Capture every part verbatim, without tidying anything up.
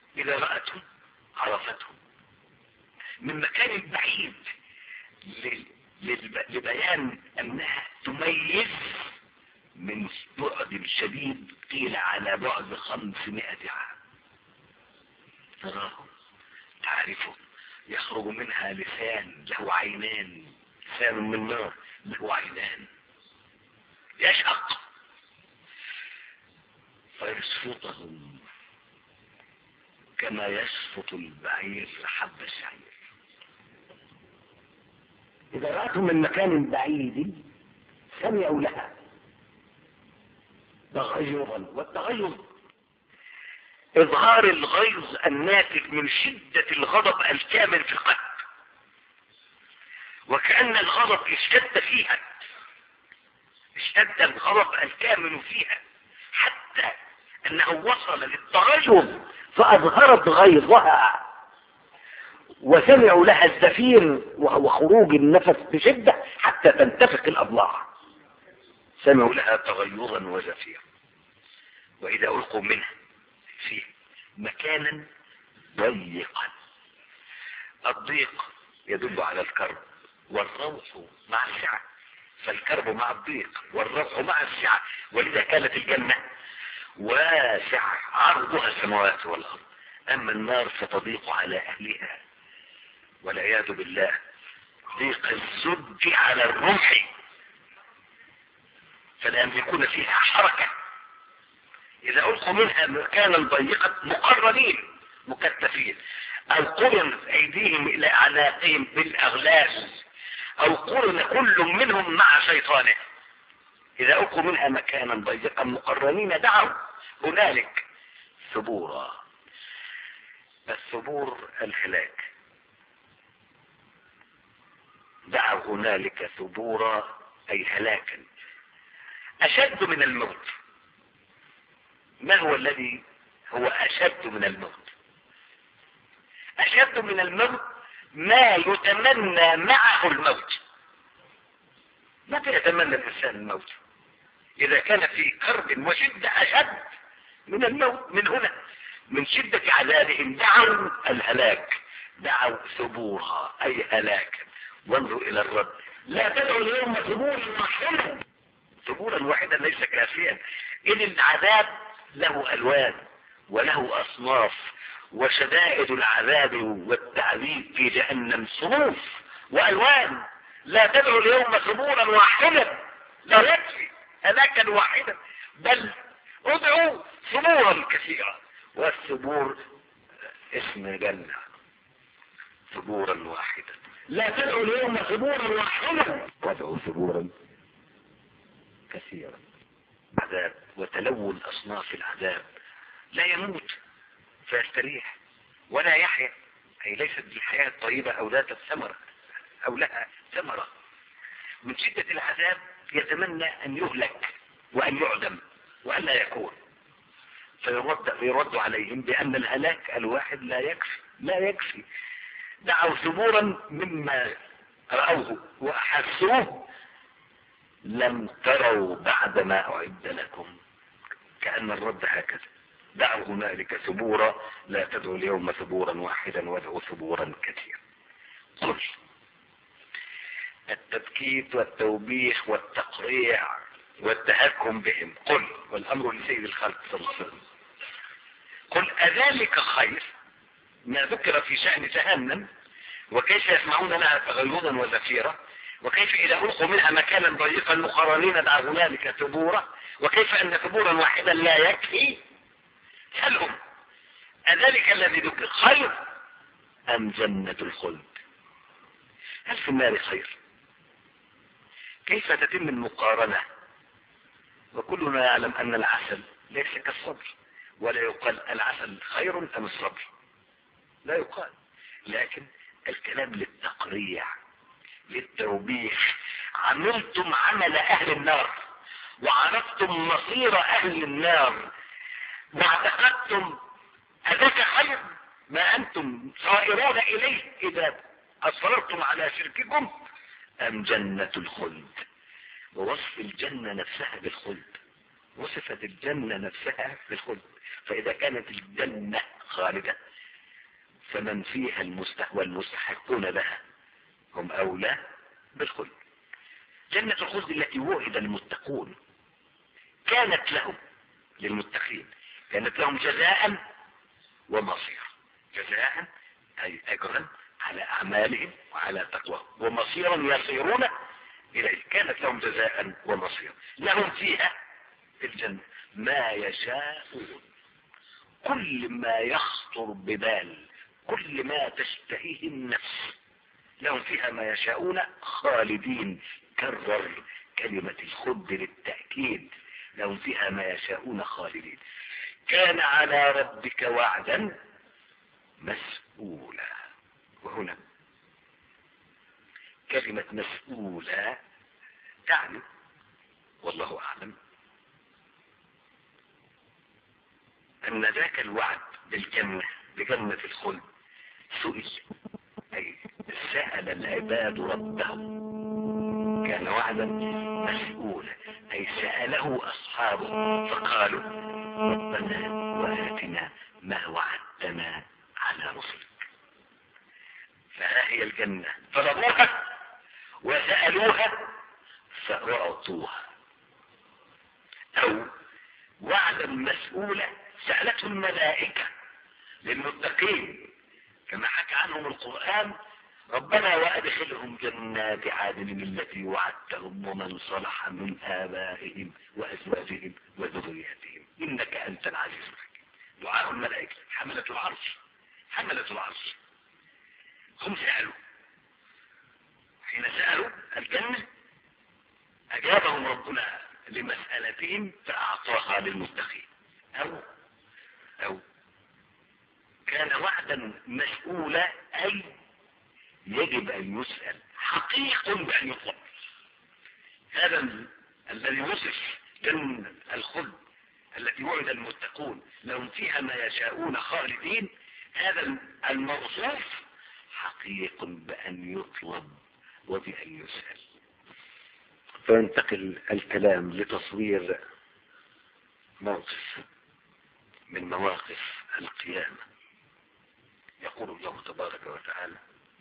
إذا رأتهم عرفتهم من مكان بعيد لبيان أنها تميز من بعد شديد قيل على بعد خمسمائة عام. تراهم تعرفه يخرج منها لسان له عينان، لسان من نار له عينان يشق فيسفطهم كما يسفط البعير حب الشعير. إذا رأتهم من مكان بعيد سمعوا لها تغيرا، والتغير إظهار الغيظ الناتج من شدة الغضب الكامن في القلب، وكأن الغضب اشتد فيها، اشتد الغضب الكامن فيها حتى أنه وصل للتغير فأظهرت غيظها، وسمعوا لها الزفير وهو خروج النفس بشدة حتى تنتفخ الأضلاع. سمعوا لها تغيرا وزفيرا. وإذا ألقوا منها في مكانا ضيقا، الضيق يدل على الكرب والروح مع السعة، فالكرب مع الضيق والروح مع السعة، ولذا كانت الجنة واسعة عرضها السماوات والأرض، أما النار فتضيق على أهلها والعياذ بالله ضيق الزج على الرمح، فلا يملكون فيها حركة. إذا ألقوا منها مكانا ضيقا مقرنين مكتفين، أو قرن أيديهم إلى أعناقهم بالأغلال، أو قرن كل منهم مع شيطانه. إذا ألقوا منها مكانا ضيقا مقرنين دعوا هنالك ثبورا. الثبور الهلاك، دعوا هنالك ثبورا أي هلاكا أشد من الموت. ما هو الذي هو أشد من الموت؟ أشد من الموت ما يتمنى معه الموت. متى يتمنى الإنسان الموت؟ إذا كان في كرب وشدة أشد من الموت. من هنا من شدة عذابهم دعوا الهلاك، دعوا ثبورها أي هلاكا. وانظروا إلى الرب، لا تدعوا اليوم ثبورا واحدا. ثبورا واحدا ليس كافيا، إذ العذاب له ألوان وله أصناف، وشدائد العذاب والتعذيب في جهنم صنوف وألوان. لا تدعوا اليوم ثبورا واحدا، لا يكفي هلاكا واحدا، بل ادعوا ثبورا كثيرا. والثبور اسم جنة، ثبورا واحدا. لا تدعوا اليوم ثبورا واحدا وادعوا ثبورا كثيرا. عذاب وتلون أصناف العذاب. لا يموت فيستريح ولا يحيا، أي ليست الحياة الطيبة أو ذات الثمرة أو لها ثمرة. من شدة العذاب يتمنى أن يهلك وأن يعدم وأن لا يكون، فيرد, فيرد عليهم بأن الهلاك الواحد لا يكفي لا يكفي. دعوا ثبورا مما رأوه وأحسوه لم تروا بعد ما أعد لكم. كأن الرد هكذا، دعوا هنالك ثبورا، لا تدعوا اليوم ثبورا واحدا وادعوا ثبورا كثيرا. قل التبكيت والتوبيخ والتقريع والتهكم بهم. قل، والأمر لسيد الخلق صلى الله عليه وسلم، قل أذلك خير ما ذكر في شأن جهنم وكيف يسمعون لها تغيظا وزفيرا، وكيف إذا ألقوا منها مكانا ضيقا مقرنين دعوا هنالك ثبورا، وكيف أن ثبورا واحدا لا يكفي. سلهم أذلك الذي ذكر خير أم جنة الخلد؟ هل في النار خير؟ كيف تتم المقارنة وكلنا يعلم أن العسل ليس كالصبر، ولا يقال العسل خير أم الصبر، لا يقال، لكن الكلام للتقريع للتوبيخ. عملتم عمل أهل النار وعرفتم مصير أهل النار واعتقدتم أذاك خير ما أنتم صائرون إليه إذا أصررتم على شرككم أم جنة الخلد. ووصف الجنة نفسها بالخلد، وصفت الجنة نفسها بالخلد. فإذا كانت الجنة خالدة فمن فيها المستحق والمستحقون لها هم أولى بالخلد. جنة الخلد التي وعد المتقون كانت لهم، للمتقين كانت لهم جزاء ومصيرا. جزاء أي أجرا على أعمالهم وعلى تقوى، ومصيرا يصيرون إليه. كانت لهم جزاء ومصيرا. لهم فيها في الجنة ما يشاءون، كل ما يخطر ببال، كل ما تشتهيه النفس لهم فيها ما يشاءون خالدين. كرر كلمة الخلد للتأكيد، لهم فيها ما يشاءون خالدين. كان على ربك وعدا مسؤولا. وهنا كلمة مسؤولا تعني والله أعلم أن ذاك الوعد بالجنة، بجنة الخلد، سئل أي سأل العباد ربهم، كان وعدا مسؤولا أي سأله أصحابه فقالوا ربنا وآتنا ما وعدتنا على رسلك. فها هي الجنة طلبوها وسألوها فأعطوها. أو وعدا مسؤولا سألته الملائكة للمتقين كما حكى عنهم القرآن ربنا وأدخلهم جنات عدن التي وعدتهم ومن صلح من آبائهم وأزواجهم وذرياتهم إنك أنت العزيز الحكيم. دعاء الملائكة حملة العرش، حملة العرش هم سألوا، حين سألوا الجنة أجابهم ربنا لمسألتهم فأعطاها للمتقين. أو أو كان وعدا مسؤولا أي يجب أن يسأل، حقيق بأن يطلب. هذا الذي وصف جنة الخلد التي وعد المتقون لهم فيها ما يشاءون خالدين، هذا الموصوف حقيق بأن يطلب وبأن يسأل. فينتقل الكلام لتصوير موقف من مواقف القيامة. يقول الله تبارك وتعالى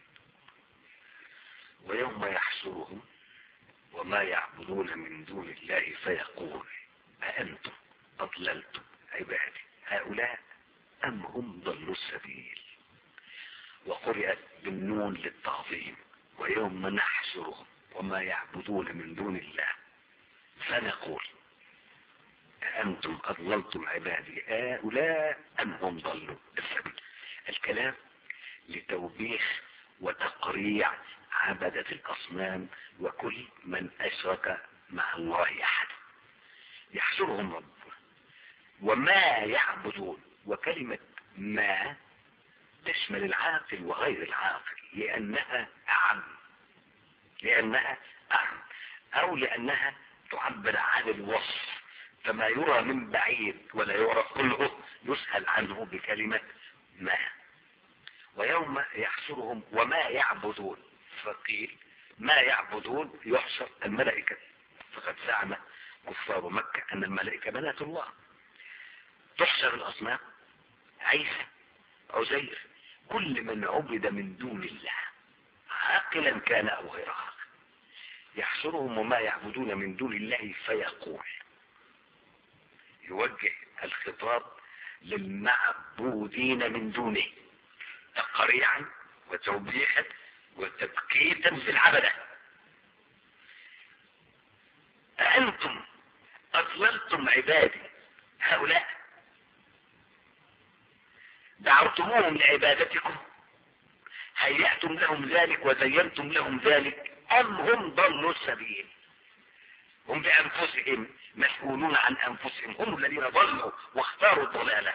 ويوم يحشرهم وما يعبدون من دون الله فيقول أأنتم أضللتم عبادي هؤلاء أم هم ضلوا السبيل. وقرأت بالنون للتعظيم ويوم نحشرهم وما يعبدون من دون الله فنقول أأنتم أضللتم عبادي هؤلاء أم هم ضلوا السبيل. الكلام لتوبيخ وتقريع عبدة الأصنام وكل من أشرك مع الله أحد. يحشرهم ربنا وما يعبدون، وكلمة ما تشمل العاقل وغير العاقل لأنها أعم، لأنها أعم أو لأنها تعبر عن الوصف، فما يرى من بعيد ولا يرى كله يسأل عنه بكلمة ما. ويوم يحشرهم وما يعبدون فقيل ما يعبدون يحشر الملائكة، فقد زعم كفار مكة أن الملائكة بنات الله. تحشر الأصنام عيسى عزير كل من عبد من دون الله عاقلا كان أو غير عاقل. يحشرهم وما يعبدون من دون الله فيقول، يوجه الخطاب للمعبودين من دونه تقريعا وتوبيخا وتبكيتا في العبدة. أأنتم أضللتم عبادي هؤلاء دعوتموهم لعبادتكم هيأتم لهم ذلك وزينتم لهم ذلك أم هم ضلوا السبيل. هم بأنفسهم مسؤولون عن أنفسهم، هم الذين ضلوا واختاروا الضلالة.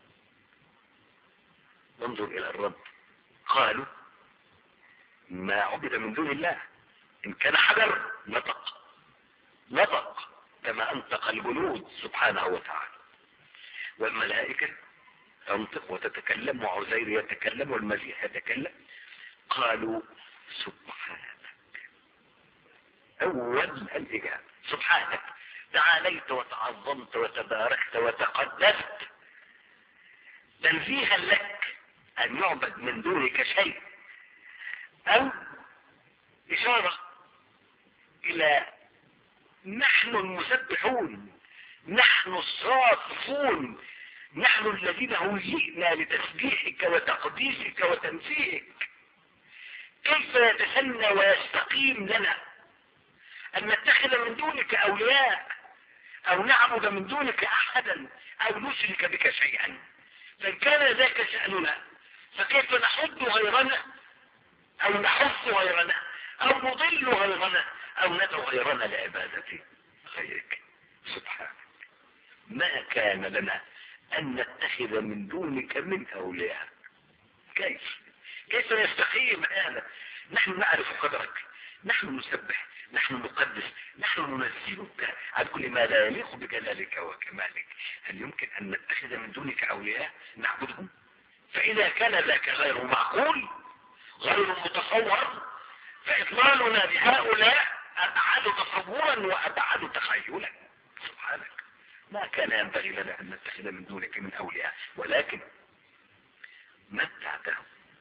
انظر إلى الرب قالوا ما عبد من دون الله إن كان حجر نطق نطق كما أنطق الجنود سبحانه وتعالى. والملائكة تنطق وتتكلم وعزير يتكلم والمسيح يتكلم. قالوا سبحانك. أول الإجابة سبحانك تعاليت وتعظمت وتباركت وتقدست تنزيها لك ان يعبد من دونك شيء، او اشارة الى نحن المسبحون، نحن الصافون، نحن الذين هيئنا لتسبيحك وتقديسك وتنزيهك. كيف يتسنى ويستقيم لنا ان نتخذ من دونك اولياء او نعبد من دونك احدا او نشرك بك شيئا؟ فان كان ذاك شأننا فكيف نحض غيرنا او نحث غيرنا او نضل غيرنا او ندعو غيرنا لعبادة غيرك سبحانك؟ ما كان لنا ان نتخذ من دونك من اولياء. كيف كيف يستقيم هذا؟ نحن نعرف قدرك، نحن نسبح، نحن نقدس، نحن ننزلك عن كل ما لا يليق بجلالك وكمالك. هل يمكن ان نتخذ من دونك اولياء نعبدهم؟ فاذا كان ذاك غير معقول غير متصور فاضلالنا بهؤلاء ابعد تصورا وابعد تخيلا. سبحانك ما كان ينبغي لنا ان نتخذ من دونك من اولياء، ولكن متعتهم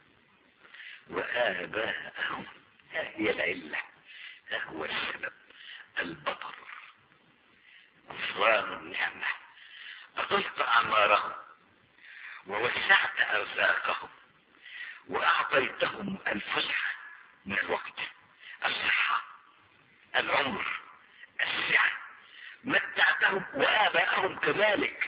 وآباءهم. ها هي العلة، ها هو السبب، البطر، كفران النعمة. أطلت أعمارهم ووسعت أرزاقهم وأعطيتهم الفسحة من الوقت، الصحة، العمر، السعة. متعتهم وآباءهم كذلك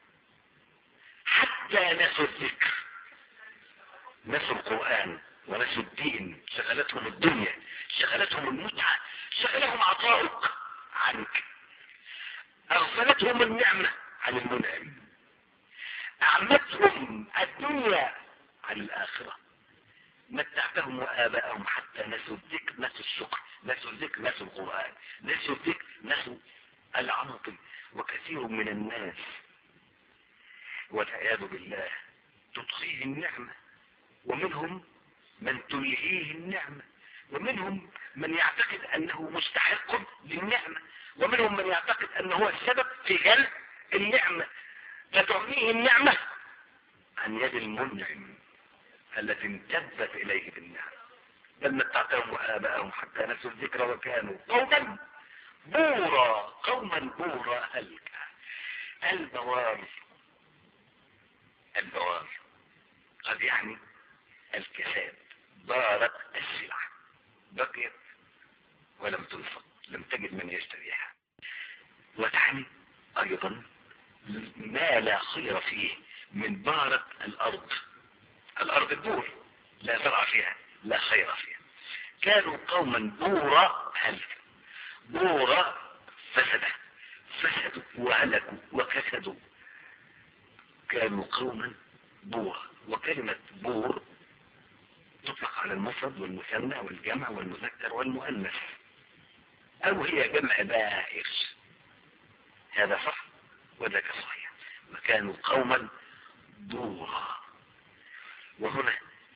حتى نسوا الذكر، نسوا القرآن ونسوا الدين. شغلتهم الدنيا، شغلتهم المتعة، شغلهم عطاؤك عنك، أغفلتهم النعمة عن المنعم، أعمتهم الدنيا عن الآخرة. متعتهم وآباءهم حتى نسوا الذكر، نسوا الشكر، نسوا الذكر، نسوا القرآن، نسوا الذكر، نسوا العمق. وكثير من الناس والعياذ بالله تطغيه النعمة، ومنهم من تلهيه النعمة، ومنهم من يعتقد انه مستحق للنعمة، ومنهم من يعتقد انه هو السبب في جلب النعمة، فتعطيه النعمة عن يد المنعم التي امتدت اليه بالنعمة. بل متعتهم وآباءهم حتى نسوا الذكر وكانوا قوما بورا، قوما بورا هلكا. البوار، البوار قد يعني الكساد. بارت السلع، بقيت ولم تنفق، لم تجد من يشتريها. وتعني ايضا ما لا خير فيه من بارت الارض. الارض البور لا زرع فيها، لا خير فيها. كانوا قوما بورا هلكا. بورا فسد، فسدوا وهلكوا وكسدوا. كانوا قوما بورا. وكلمة بور تطلق على المفرد والمثنى والجمع والمذكر والمؤنث، او هي جمع بائر. هذا صح وذاك صحيح. وكانوا قوما بورا. وهنا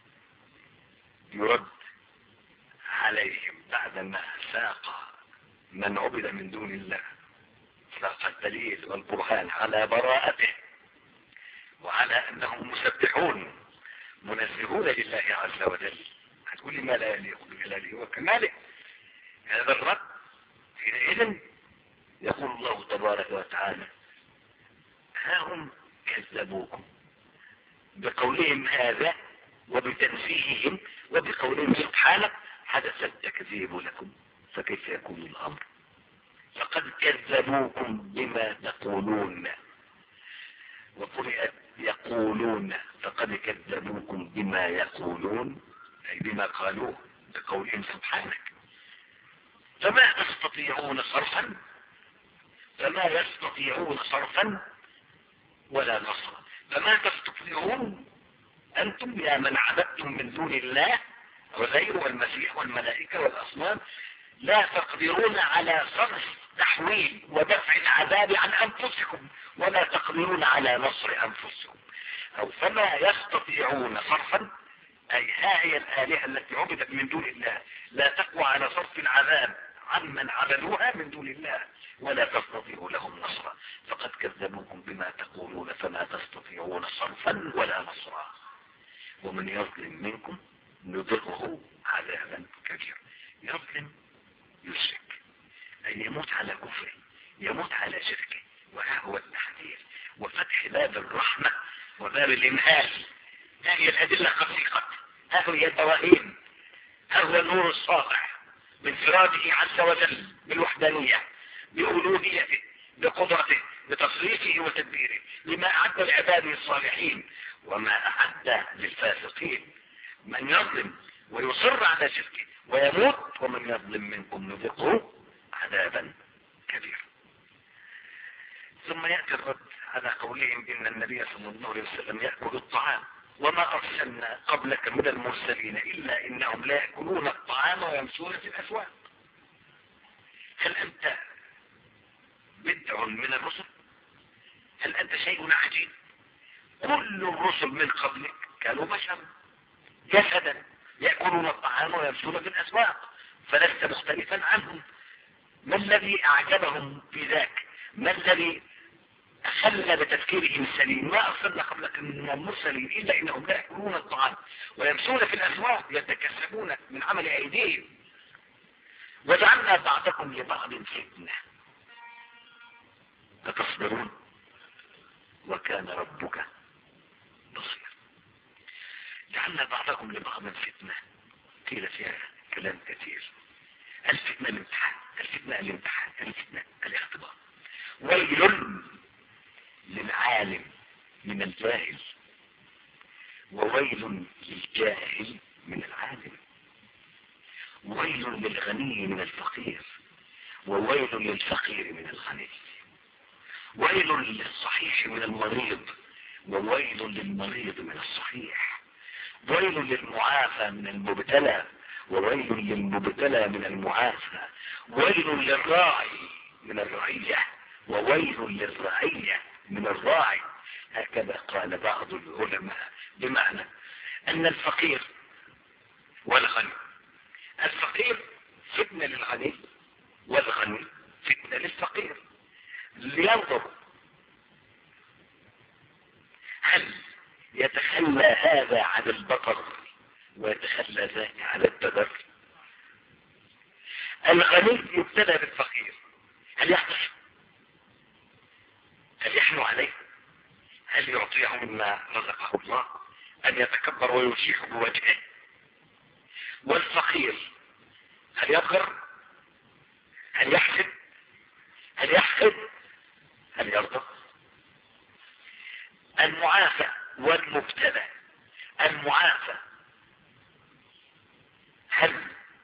يرد عليهم بعدما ساق من عبد من دون الله، ساق الدليل والبرهان على براءته وعلى انهم مسبحون منزهون لله عز وجل. هتقولي ما لا يليق بجلاله وكماله. هذا الرد حينئذ يقول الله تبارك وتعالى: ها هم كذبوكم بقولهم هذا وبتنزيههم وبقولهم سبحانه حدث التكذيب لكم، فكيف يكون الامر؟ فقد كذبوكم بما تقولون، وقرئت يقولون فقد كذبوكم بما يقولون، أي بما قالوه بقولهم سبحانك. فما تستطيعون صرفا، فما يستطيعون صرفا ولا نصرا. فما تستطيعون أنتم يا من عبدتم من دون الله وغيره والمسيح والملائكة والأصنام، لا تقدرون على صرف تحويل ودفع العذاب عن أنفسكم، ولا تقدرون على نصر أنفسكم. أو فما يستطيعون صرفا، أي ها هي الآلهة التي عبدت من دون الله لا تقوى على صرف العذاب عمن عملوها من دون الله ولا تستطيعوا لهم نصرا فقد كذبوكم بما تقولون فما تستطيعون صرفا ولا نصرا ومن يظلم منكم نذقه عذابا كبيرا. يظلم يشرك أن يموت على كفره يموت على شركه وها هو التحذير وفتح باب الرحمة وباب الإمهال. هذه الأدلة حقيقة ها هي البراهين ها هو النور الساطع بانفراده عز وجل بالوحدانية بألوهيته بقدرته بتصريفه وتدبيره لما أعد لعباده الصالحين وما أعد للفاسقين. من يظلم ويصر على شركه ويموت ومن يظلم منكم نذقه عذابا كبيرا. ثم يأتي الرد على قولهم إن النبي صلى الله عليه وسلم يأكل الطعام وما أرسلنا قبلك من المرسلين إلا إنهم لا يأكلون الطعام ويمشون في الأسواق. هل أنت بدع من الرسل؟ هل أنت شيء عجيب؟ كل الرسل من قبلك كانوا بشر جسدا يأكلون الطعام ويمشون في الأسواق فلست مختلفا عنهم. ما الذي أعجبهم في ذاك؟ ما الذي أخل بتفكيرهم السليم؟ ما أرسلنا قبلك من المرسلين إلا إنهم لا يأكلون الطعام ويمشون في الأسواق يتكسبون من عمل أيديهم وجعلنا بعضكم لبعض فتنة أتصبرون وكان ربك بصيرا. جعلنا بعضكم لبعض فتنة قيل فيها كلام كثير. الفتنة الامتحان الفتنة الامتحان الفتنة الاختبار. ويل للعالم من الجاهل وويل للجاهل من العالم. ويل للغني من الفقير وويل للفقير من الغني. ويل للصحيح من المريض وويل للمريض من الصحيح. ويل للمعافى من المبتلى وويل للمبتلى من المعافى. ويل للراعي من الرعية وويل للرعية من الراعي. هكذا قال بعض العلماء بمعنى أن الفقير والغني الفقير فتنة للغني والغني فتنة للفقير. لينظر هل يتخلى هذا عن البطر ويتخلى ذاك عن التبر. الغني يبتلى بالفقير هل يحتفظ؟ هل يحنو عليه؟ هل يعطيه مما رزقه الله؟ أن يتكبر ويشيح بوجهه؟ والفقير هل يبغر؟ هل يحسد؟ هل يحسد؟ هل يرضى؟ المعافى والمبتلى. المعافى هل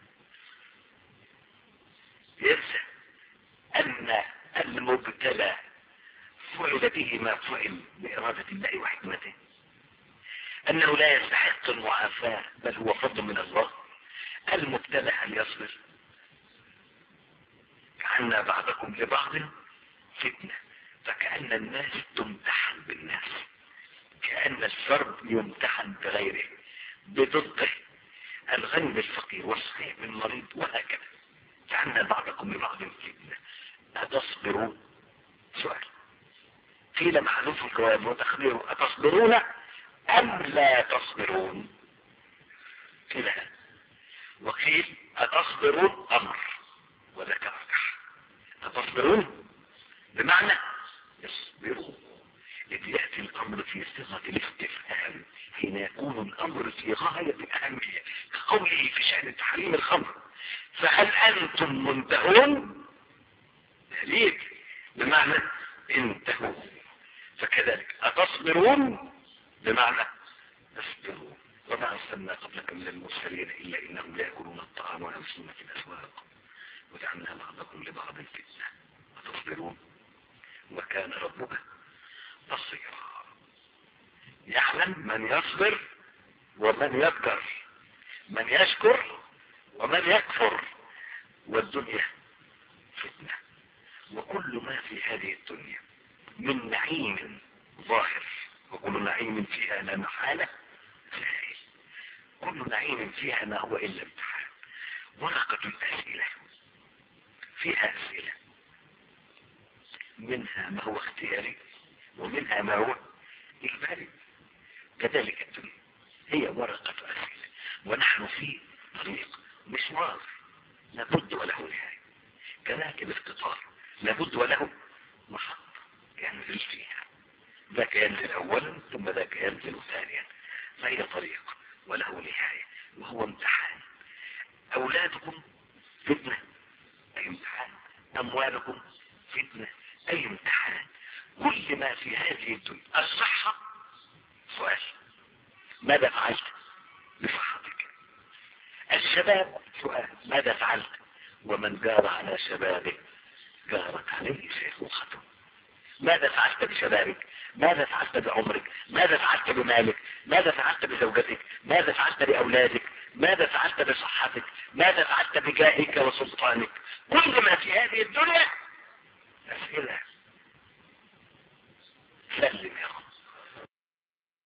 ينسى أن المبتلى فعل به ما فعل بإرادة الله وحكمته؟ أنه لا يستحق المعافاة بل هو فضل من الله. المبتلى هل يصبر؟ جعلنا بعضكم لبعض فتنة فكأن الناس تمتحن بالناس كأن الفرد يمتحن بغيره بضده الغني بالفقير والصحيح بالمريض وهكذا. جعلنا بعضكم لبعض فتنة أتصبرون؟ سؤال قيل محذوف الجواب وتخبيره أتصبرون أم لا تصبرون؟ قيل وقيل أتصبرون أمر وذاك أرجح. أتصبرون بمعنى يصبروا إذ يأتي الأمر في صيغة الاستفهام حين يكون الأمر في غاية الأهمية كقوله في شأن تحريم الخمر فهل أنتم منتهون؟ دليل بمعنى انتهوا. فكذلك أتصبرون بمعنى اصبروا. وما أرسلنا قبلك من المرسلين إلا إنهم لا يأكلون الطعام ويمشون في الأسواق وجعلنا بعضكم لبعض فتنة أتصبرون وكان ربك بصيرا. يعلم من يصبر ومن يذكر من يشكر ومن يكفر. والدنيا فتنة وكل ما في هذه الدنيا من نعيم ظاهر وكل نعيم فيها لا محالة زائل. كل نعيم فيها ما هو إلا امتحان. ورقة الأسئلة فيها أسئلة، منها ما هو اختياري ومنها ما هو إجباري. كذلك الدنيا هي ورقة أسئلة، ونحن في طريق مشوار لابد وله نهاية، كذلك القطار لابد وله محطة ينزل فيها، ذاك ينزل أولا ثم ذاك ينزل ثانيا، فهي طريق وله نهاية وهو امتحان. أولادكم فتنة أي امتحان، أموالكم فتنة أي امتحان. كل ما في هذه الدنيا. الصحة سؤال، ماذا فعلت بصحتك؟ الشباب سؤال، ماذا فعلت؟ ومن جار على شبابه جارت عليه شيخوخته. ماذا فعلت بشبابك؟ ماذا فعلت بعمرك؟ ماذا فعلت بمالك؟ ماذا فعلت بزوجتك؟ ماذا فعلت بأولادك؟ ماذا فعلت بصحتك؟ ماذا فعلت بجاهك وسلطانك؟ كل ما في هذه الدنيا أسئلة. سلم يا رب.